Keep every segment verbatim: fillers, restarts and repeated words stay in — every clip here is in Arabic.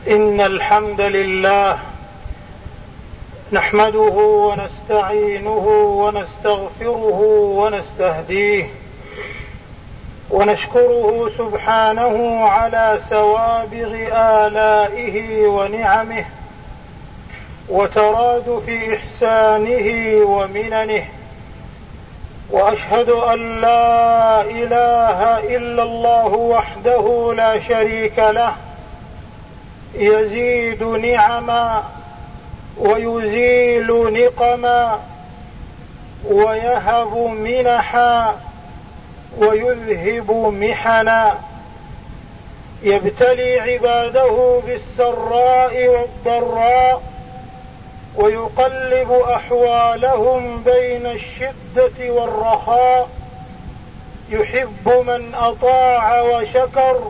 إن الحمد لله نحمده ونستعينه ونستغفره ونستهديه ونشكره سبحانه على سوابغ آلائه ونعمه وترادف إحسانه ومننه، وأشهد أن لا إله إلا الله وحده لا شريك له، يزيد نعما ويزيل نقما ويهب منحا ويذهب محنا، يبتلي عباده بالسراء والضراء ويقلب أحوالهم بين الشدة والرخاء، يحب من أطاع وشكر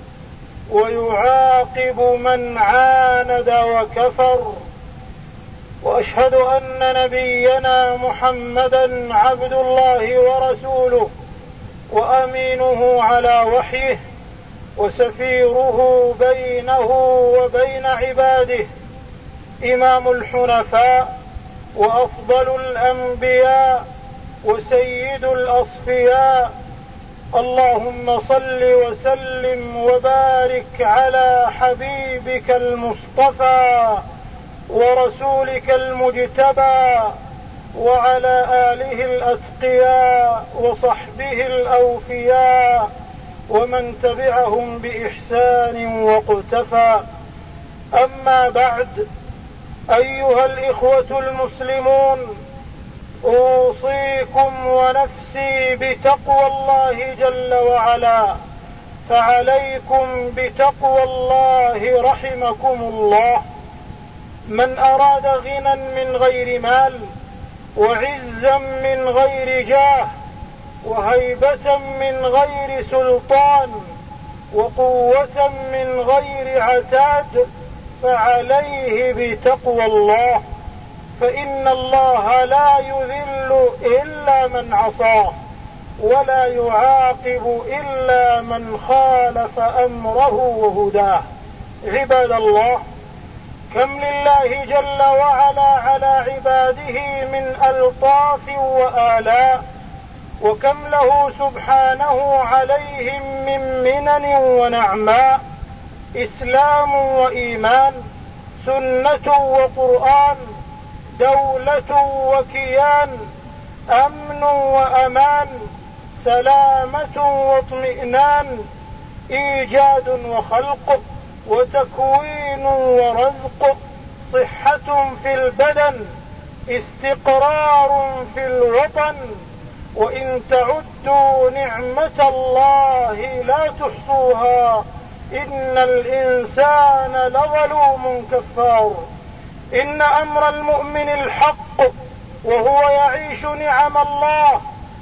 ويعاقب من عاند وكفر. وأشهد أن نبينا محمدا عبد الله ورسوله وأمينه على وحيه وسفيره بينه وبين عباده، إمام الحنفاء وأفضل الأنبياء وسيد الأصفياء. اللهم صل وسلم وبارك على حبيبك المصطفى ورسولك المجتبى وعلى آله الأتقياء وصحبه الأوفياء ومن تبعهم بإحسان واقتفى. أما بعد، أيها الإخوة المسلمون، أوصيكم ونفسي بتقوى الله جل وعلا، فعليكم بتقوى الله رحمكم الله. من أراد غنى من غير مال وعزا من غير جاه وهيبة من غير سلطان وقوة من غير عتاد فعليه بتقوى الله، فإن الله لا يذل إلا من عصاه ولا يعاقب إلا من خالف أمره وهداه. عباد الله، كم لله جل وعلا على عباده من ألطاف وآلاء، وكم له سبحانه عليهم من منن ونعماء، إسلام وإيمان، سنة وقرآن، دولة وكيان، أمن وأمان، سلامة واطمئنان، إيجاد وخلق، وتكوين ورزق، صحة في البدن، استقرار في الوطن. وإن تعدوا نعمة الله لا تحصوها إن الإنسان لظلوم كفار. إن أمر المؤمن الحق وهو يعيش نعم الله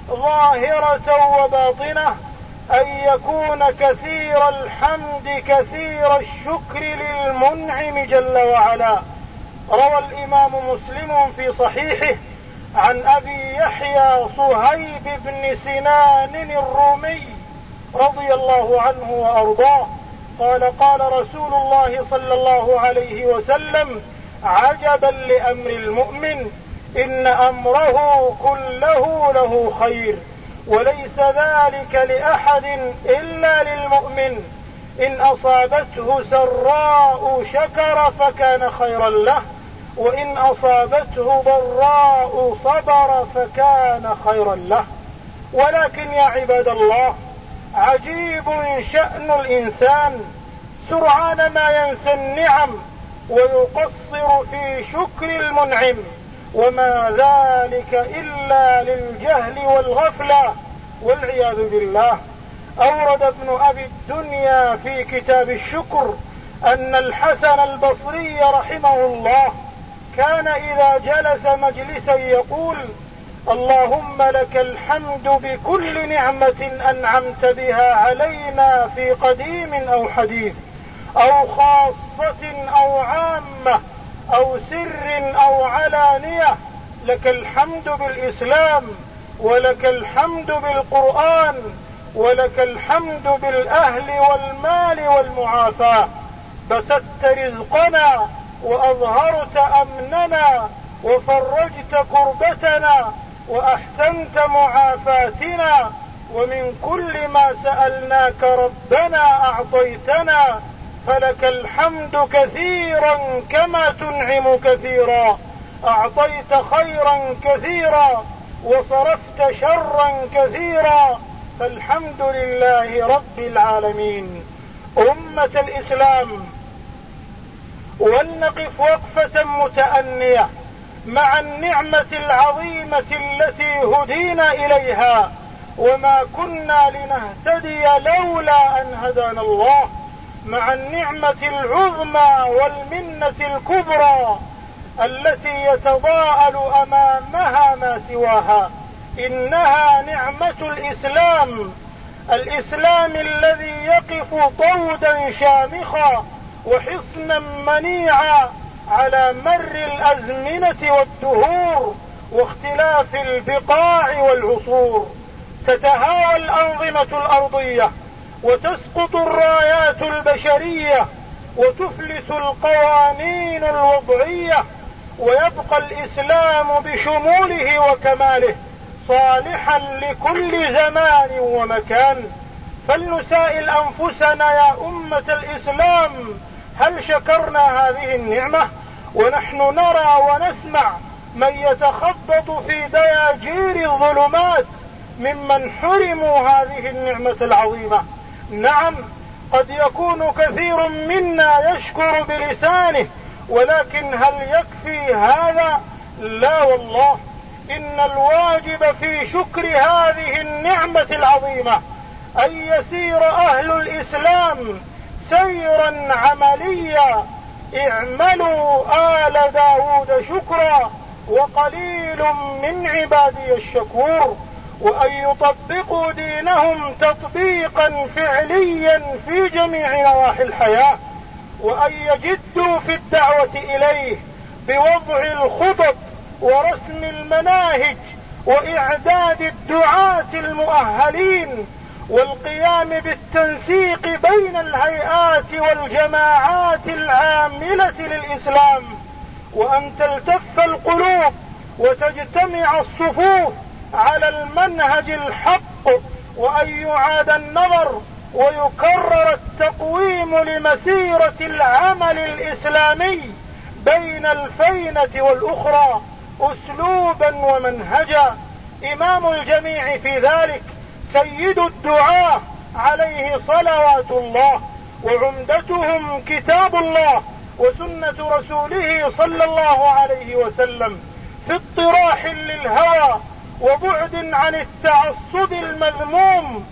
ظاهرة وباطنة أن يكون كثير الحمد كثير الشكر للمنعم جل وعلا. روى الإمام مسلم في صحيحه عن أبي يحيى صهيب بن سنان الرومي رضي الله عنه وأرضاه قال: قال رسول الله صلى الله عليه وسلم: عجبا لأمر المؤمن، إن أمره كله له خير، وليس ذلك لأحد إلا للمؤمن، إن أصابته سراء شكر فكان خيرا له، وإن أصابته ضراء صبر فكان خيرا له. ولكن يا عباد الله، عجيب شأن الإنسان، سرعان ما ينسى النعم ويقصر في شكر المنعم، وما ذلك إلا للجهل والغفلة والعياذ بالله. أورد ابن أبي الدنيا في كتاب الشكر أن الحسن البصري رحمه الله كان إذا جلس مجلسا يقول: اللهم لك الحمد بكل نعمة أنعمت بها علينا في قديم أو حديث أو خاصة أو عامة أو سر أو علانية، لك الحمد بالإسلام، ولك الحمد بالقرآن، ولك الحمد بالأهل والمال والمعافاة. بسطت رزقنا وأظهرت أمننا وفرجت كربتنا وأحسنت معافاتنا، ومن كل ما سألناك ربنا أعطيتنا، فلك الحمد كثيرا كما تنعم كثيرا. أعطيت خيرا كثيرا وصرفت شرا كثيرا، فالحمد لله رب العالمين. أمة الإسلام، ولنقف وقفة متأنية مع النعمة العظيمة التي هدينا إليها، وما كنا لنهتدي لولا أن هدانا الله، مع النعمة العظمى والمنة الكبرى التي يتضاءل أمامها ما سواها. إنها نعمة الإسلام، الإسلام الذي يقف طودا شامخا وحصنا منيعا على مر الأزمنة والدهور واختلاف البقاع والعصور. تتهاوى الأنظمة الأرضية وتسقط الرايات البشرية وتفلس القوانين الوضعية، ويبقى الإسلام بشموله وكماله صالحا لكل زمان ومكان. فلنسائل أنفسنا يا أمة الإسلام، هل شكرنا هذه النعمة؟ ونحن نرى ونسمع من يتخبط في دياجير الظلمات ممن حرموا هذه النعمة العظيمة. نعم، قد يكون كثير منا يشكر بلسانه، ولكن هل يكفي هذا؟ لا والله، إن الواجب في شكر هذه النعمة العظيمة أن يسير أهل الإسلام سيرا عمليا. اعملوا آل داود شكرا وقليل من عبادي الشكور، وأن يطبقوا دينهم تطبيقا فعليا في جميع نواحي الحياة، وأن يجدوا في الدعوة إليه بوضع الخطط ورسم المناهج وإعداد الدعاة المؤهلين والقيام بالتنسيق بين الهيئات والجماعات العاملة للإسلام، وأن تلتف القلوب وتجتمع الصفوف على المنهج الحق، وأن يعاد النظر ويكرر التقويم لمسيرة العمل الإسلامي بين الفينة والأخرى أسلوبا ومنهجا. إمام الجميع في ذلك سيد الدعاة عليه صلوات الله، وعمدتهم كتاب الله وسنة رسوله صلى الله عليه وسلم، في اطراح للهوى وبعد عن التعصب المذموم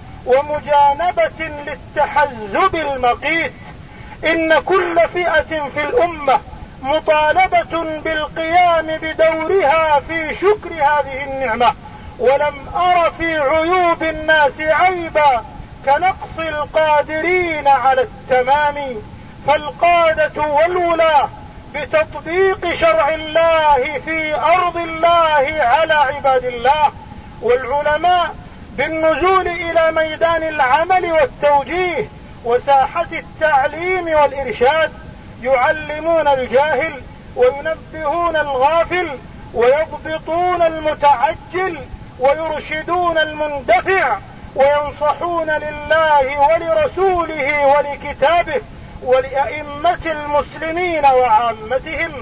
ومجانبة للتحزب المقيت. إن كل فئة في الأمة مطالبة بالقيام بدورها في شكر هذه النعمة، ولم أر في عيوب الناس عيبا كنقص القادرين على التمام. فالقادة والولاة بتطبيق شرع الله في أرض الله على عباد الله، والعلماء بالنزول إلى ميدان العمل والتوجيه وساحة التعليم والإرشاد، يعلمون الجاهل وينبهون الغافل ويضبطون المتعجل ويرشدون المندفع، وينصحون لله ولرسوله ولكتابه ولأئمة المسلمين وعامتهم،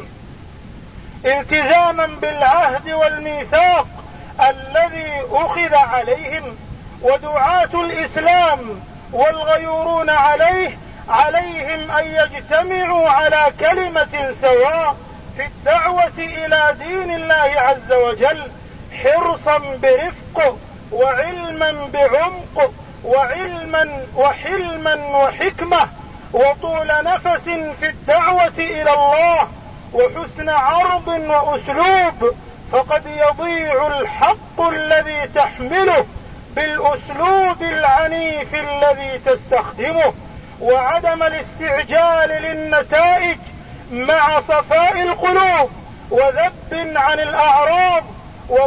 التزاما بالعهد والميثاق الذي أخذ عليهم. ودعاة الإسلام والغيورون عليه عليهم أن يجتمعوا على كلمة سواء في الدعوة إلى دين الله عز وجل، حرصا برفق وعلما بعمق وعلما وحلما وحكمة وطول نفس في الدعوة إلى الله وحسن عرض وأسلوب، فقد يضيع الحق الذي تحمله بالأسلوب العنيف الذي تستخدمه، وعدم الاستعجال للنتائج مع صفاء القلوب وذب عن الأعراض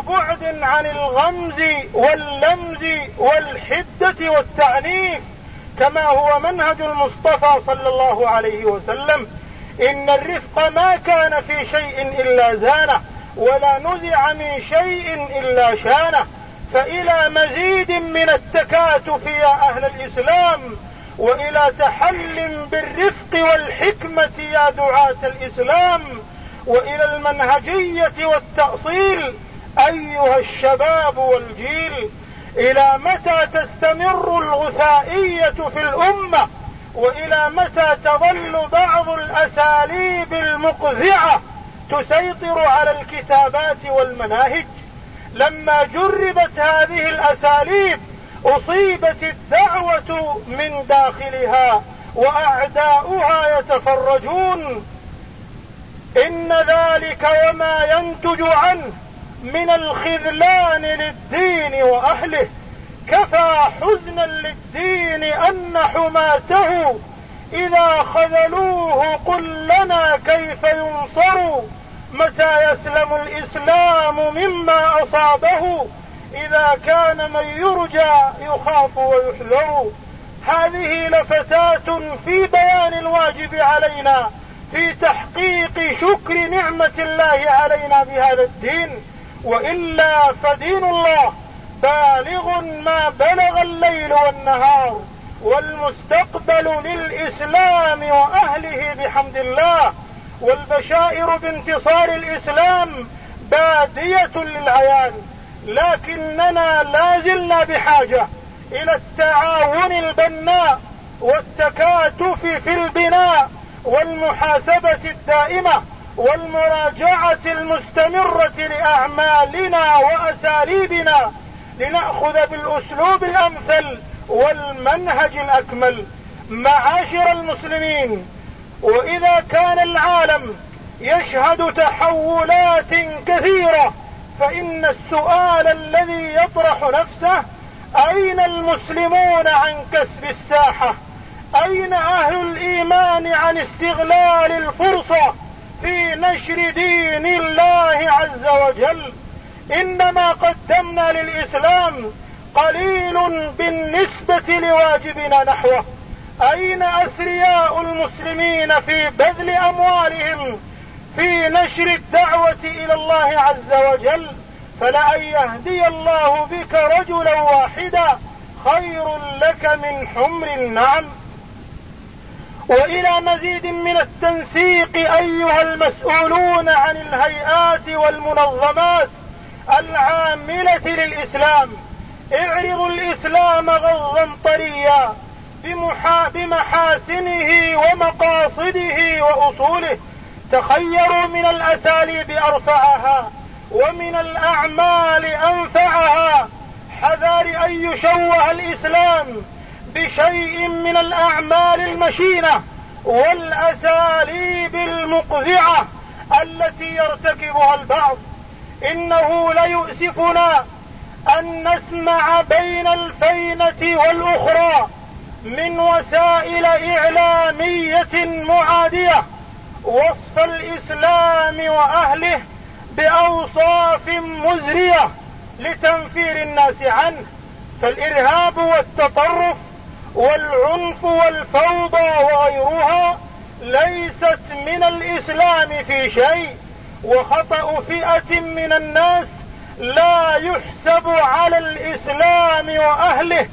وبعد عن الغمز واللمز والحدة والتعنيف كما هو منهج المصطفى صلى الله عليه وسلم. إن الرفق ما كان في شيء إلا زانه، ولا نزع من شيء إلا شانه. فإلى مزيد من التكاتف يا أهل الإسلام، وإلى تحل بالرفق والحكمة يا دعاة الإسلام، وإلى المنهجية والتأصيل أيها الشباب والجيل. إلى متى تستمر الغثائية في الأمة؟ وإلى متى تظل بعض الأساليب المقذعة تسيطر على الكتابات والمناهج؟ لما جربت هذه الأساليب أصيبت الدعوة من داخلها وأعداؤها يتفرجون. إن ذلك وما ينتج عنه من الخذلان للدين وأهله كفى حزنا للدين أن حماته إذا خذلوه قل لنا كيف ينصر. متى يسلم الإسلام مما أصابه إذا كان من يرجى يخاف ويحذر. هذه لفتات في بيان الواجب علينا في تحقيق شكر نعمة الله علينا بهذا الدين، وإلا فدين الله بالغ ما بلغ الليل والنهار، والمستقبل للإسلام وأهله بحمد الله، والبشائر بانتصار الإسلام بادية للعيان. لكننا لازلنا بحاجة إلى التعاون البناء والتكاتف في البناء والمحاسبة الدائمة والمراجعة المستمرة لأعمالنا وأساليبنا لنأخذ بالأسلوب الأمثل والمنهج الأكمل. معاشر المسلمين، وإذا كان العالم يشهد تحولات كثيرة فإن السؤال الذي يطرح نفسه أين المسلمون عن كسب الساحة؟ أين أهل الإيمان عن استغلال الفرصة في نشر دين الله عز وجل؟ إنما قدمنا للإسلام قليل بالنسبة لواجبنا نحوه. أين أثرياء المسلمين في بذل أموالهم في نشر الدعوة إلى الله عز وجل؟ فلأن يهدي الله بك رجلا واحدا خير لك من حمر النعم. وإلى مزيد من التنسيق أيها المسؤولون عن الهيئات والمنظمات العاملة للإسلام، اعرضوا الإسلام غضا طريا بمحاسنه ومقاصده وأصوله. تخيروا من الأساليب أرفعها ومن الأعمال أنفعها، حذار أن يشوه الإسلام بشيء من الأعمال المشينة والأساليب المقذعة التي يرتكبها البعض. إنه ليؤسفنا أن نسمع بين الفينة والأخرى من وسائل إعلامية معادية وصف الإسلام وأهله بأوصاف مزرية لتنفير الناس عنه. فالإرهاب والتطرف والعنف والفوضى وغيرها ليست من الإسلام في شيء، وخطأ فئة من الناس لا يحسب على الإسلام وأهله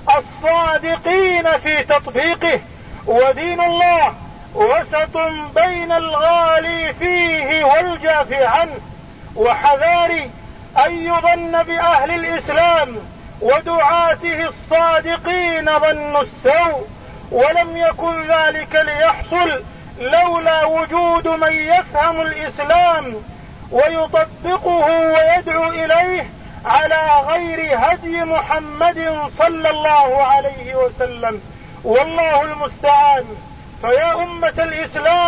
الصادقين في تطبيقه. ودين الله وسط بين الغالي فيه والجافي عنه. وحذاري أن يظن بأهل الإسلام ودعاته الصادقين ظن السوء، ولم يكن ذلك ليحصل لولا وجود من يفهم الإسلام ويطبقه ويدعو إليه على غير هدي محمد صلى الله عليه وسلم. والله المستعان. فيا أمة الإسلام،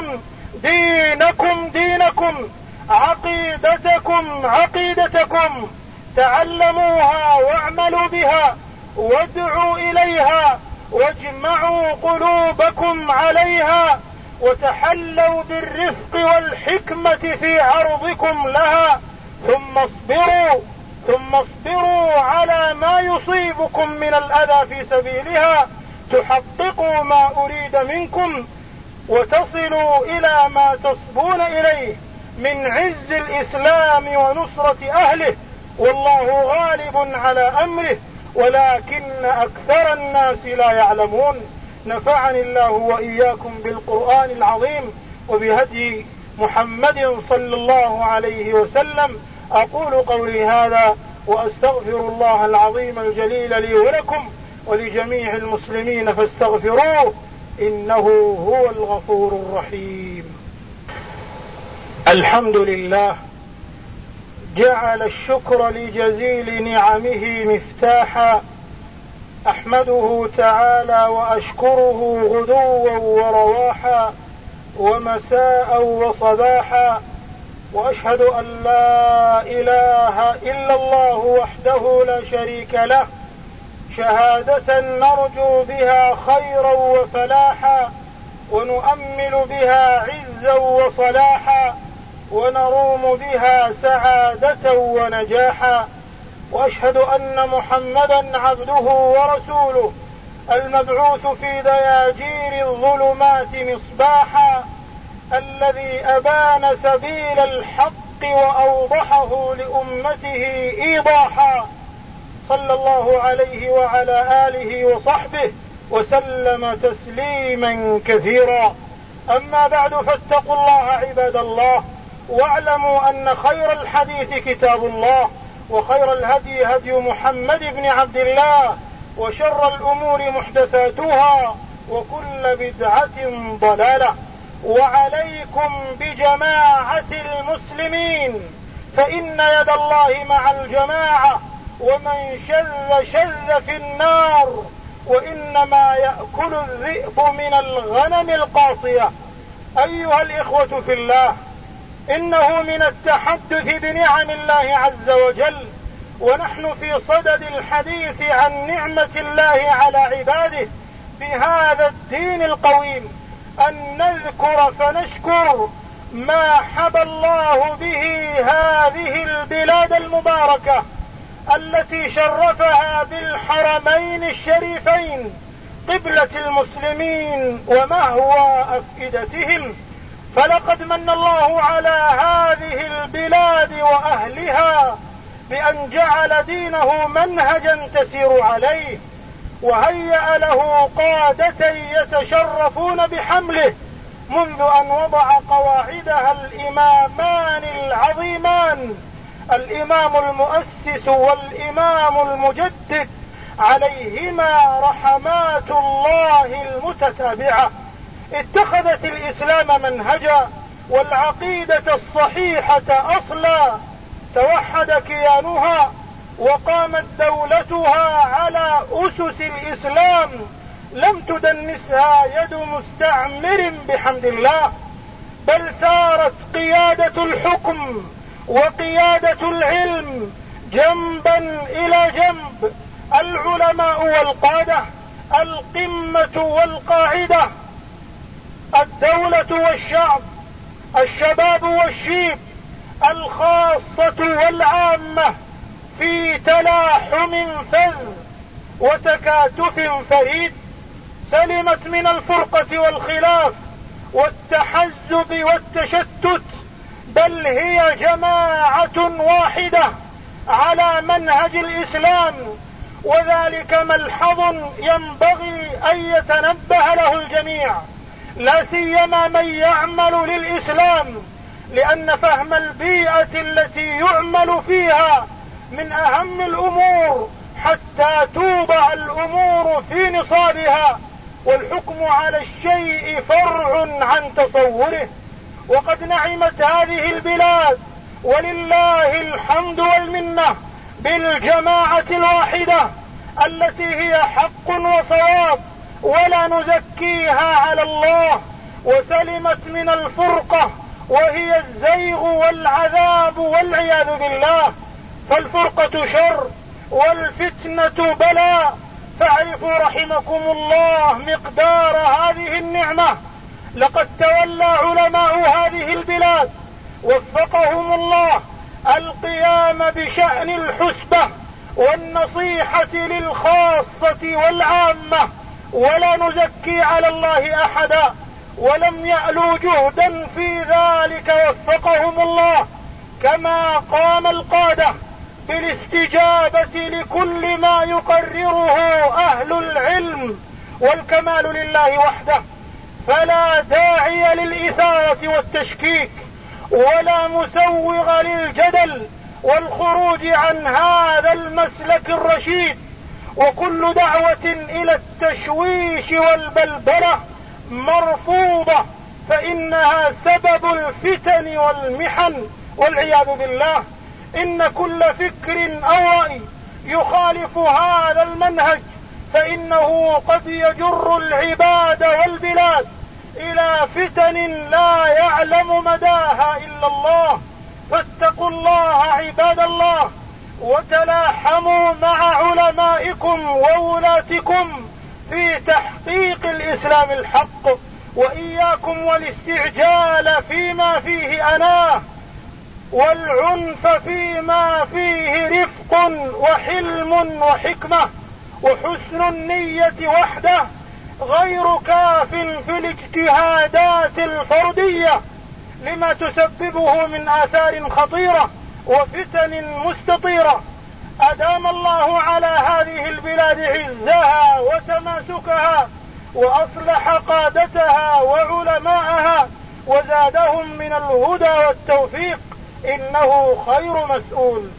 دينكم دينكم، عقيدتكم عقيدتكم، تعلموها واعملوا بها وادعوا إليها واجمعوا قلوبكم عليها، وتحلوا بالرفق والحكمة في عرضكم لها، ثم اصبروا ثم اصبروا على ما يصيبكم من الأذى في سبيلها، تحققوا ما أريد منكم وتصلوا إلى ما تصبون إليه من عز الإسلام ونصرة أهله، والله غالب على أمره ولكن أكثر الناس لا يعلمون. نفعني الله وإياكم بالقرآن العظيم وبهدي محمد صلى الله عليه وسلم. أقول قولي هذا وأستغفر الله العظيم الجليل لي ولكم ولجميع المسلمين فاستغفروه إنه هو الغفور الرحيم. الحمد لله جعل الشكر لجزيل نعمه مفتاحا، أحمده تعالى وأشكره غدوا ورواحا ومساء وصباحا، وأشهد أن لا إله إلا الله وحده لا شريك له، شهادة نرجو بها خيرا وفلاحا ونؤمل بها عزا وصلاحا ونروم بها سعادة ونجاحا. وأشهد أن محمدا عبده ورسوله المبعوث في دياجير الظلمات مصباحا، الذي أبان سبيل الحق وأوضحه لأمته إيضاحا، صلى الله عليه وعلى آله وصحبه وسلم تسليما كثيرا. أما بعد، فاتقوا الله عباد الله، واعلموا أن خير الحديث كتاب الله، وخير الهدي هدي محمد بن عبد الله، وشر الأمور محدثاتها، وكل بدعة ضلالة. وعليكم بجماعة المسلمين، فإن يد الله مع الجماعة، ومن شذ شذ في النار، وإنما يأكل الذئب من الغنم القاصية. أيها الإخوة في الله، إنه من التحدث بنعم الله عز وجل ونحن في صدد الحديث عن نعمة الله على عباده بهذا الدين القويم أن نذكر فنشكر ما حبى الله به هذه البلاد المباركة التي شرفها بالحرمين الشريفين قبلة المسلمين ومهوى أفئدتهم. فلقد من الله على هذه البلاد وأهلها بأن جعل دينه منهجا تسير عليه، وهيأ له قادة يتشرفون بحمله منذ أن وضع قواعدها الإمامان العظيمان، الإمام المؤسس والإمام المجدد عليهما رحمات الله المتتابعة. اتخذت الإسلام منهجا والعقيدة الصحيحة أصلا، توحد كيانها وقامت دولتها على أسس الإسلام، لم تدنسها يد مستعمر بحمد الله، بل سارت قيادة الحكم وقيادة العلم جنبا إلى جنب، العلماء والقادة، القمة والقاعدة، الدولة والشعب، الشباب والشيب، الخاصة والعامة، في تلاحم فذ وتكاتف فريد، سلمت من الفرقة والخلاف والتحزب والتشتت، بل هي جماعة واحدة على منهج الإسلام. وذلك ملحظ ينبغي أن يتنبه له الجميع، لا سيما من يعمل للإسلام، لأن فهم البيئة التي يعمل فيها من أهم الأمور حتى توضع الأمور في نصابها، والحكم على الشيء فرع عن تصوره. وقد نعمت هذه البلاد ولله الحمد والمنة بالجماعة الواحدة التي هي حق وصواب ولا نزكيها على الله، وسلمت من الفرقة وهي الزيغ والعذاب والعياذ بالله. فالفرقة شر والفتنة بلاء، فاعرفوا رحمكم الله مقدار هذه النعمة. لقد تولى علماء هذه البلاد وفقهم الله القيام بشأن الحسبة والنصيحة للخاصة والعامة ولا نزكي على الله أحدا، ولم يألوا جهدا في ذلك وفقهم الله، كما قام القادة بالاستجابة لكل ما يقرره أهل العلم، والكمال لله وحده، فلا داعي للإثارة والتشكيك ولا مسوغ للجدل والخروج عن هذا المسلك الرشيد. وكل دعوة إلى التشويش والبلبلة مرفوضة، فإنها سبب الفتن والمحن والعياذ بالله. إن كل فكر أو رأي يخالف هذا المنهج فإنه قد يجر العباد والبلاد إلى فتن لا يعلم مداها إلا الله. فاتقوا الله عباد الله، وتلاحموا مع علمائكم وولاتكم في تحقيق الإسلام الحق، وإياكم والاستعجال فيما فيه أناه، والعنف فيما فيه رفق وحلم وحكمة، وحسن النية وحده غير كاف في الاجتهادات الفردية لما تسببه من آثار خطيرة وفتن مستطيرة. أدام الله على هذه البلاد عزها وتماسكها، وأصلح قادتها وعلماءها، وزادهم من الهدى والتوفيق، إنه خير مسؤول.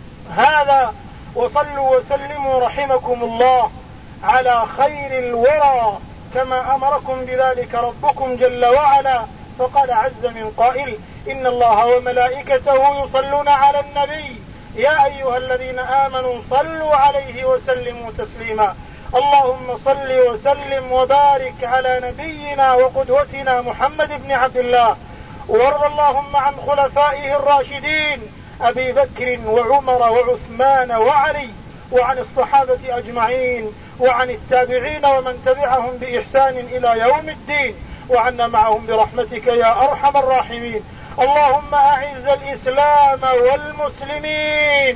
هذا، وصلوا وسلموا رحمكم الله على خير الورى كما أمركم بذلك ربكم جل وعلا، فقال عز من قائل: إن الله وملائكته يصلون على النبي يا أيها الذين آمنوا صلوا عليه وسلموا تسليما. اللهم صل وسلم وبارك على نبينا وقدوتنا محمد بن عبد الله، وارض اللهم عن خلفائه الراشدين أبي بكر وعمر وعثمان وعلي، وعن الصحابة أجمعين، وعن التابعين ومن تبعهم بإحسان إلى يوم الدين، وعنا معهم برحمتك يا أرحم الراحمين. اللهم أعز الإسلام والمسلمين،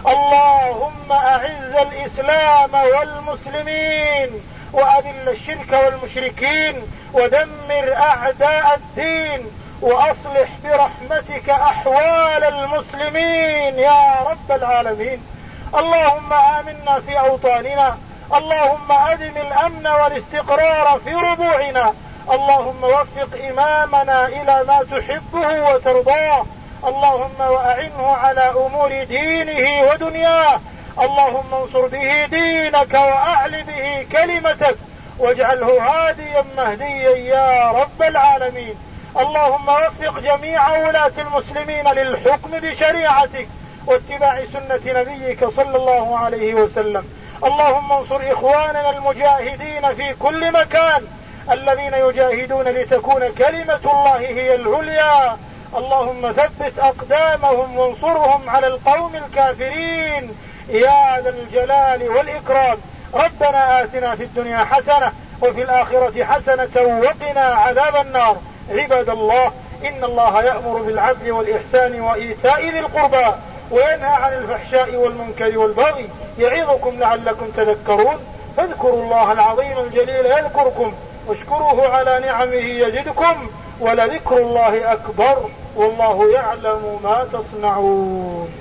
اللهم أعز الإسلام والمسلمين، وأذل الشرك والمشركين، ودمر أعداء الدين، وأصلح برحمتك أحوال المسلمين يا رب العالمين. اللهم آمنا في أوطاننا، اللهم أدم الأمن والاستقرار في ربوعنا، اللهم وفق إمامنا إلى ما تحبه وترضاه، اللهم وأعنه على أمور دينه ودنياه، اللهم انصر به دينك وأعل به كلمتك، واجعله هاديا مهديا يا رب العالمين. اللهم وفق جميع ولاة المسلمين للحكم بشريعتك واتباع سنة نبيك صلى الله عليه وسلم. اللهم انصر إخواننا المجاهدين في كل مكان الذين يجاهدون لتكون كلمة الله هي العليا. اللهم ثبت أقدامهم وانصرهم على القوم الكافرين يا ذا الجلال والإكرام. ربنا آتنا في الدنيا حسنة وفي الآخرة حسنة وقنا عذاب النار. عباد الله، إن الله يأمر بالعدل والإحسان وإيتاء ذي القربى وينهى عن الفحشاء والمنكر والبغي، يعظكم لعلكم تذكرون. فاذكروا الله العظيم الجليل يذكركم، واشكروه على نعمه يزدكم، ولذكر الله أكبر، والله يعلم ما تصنعون.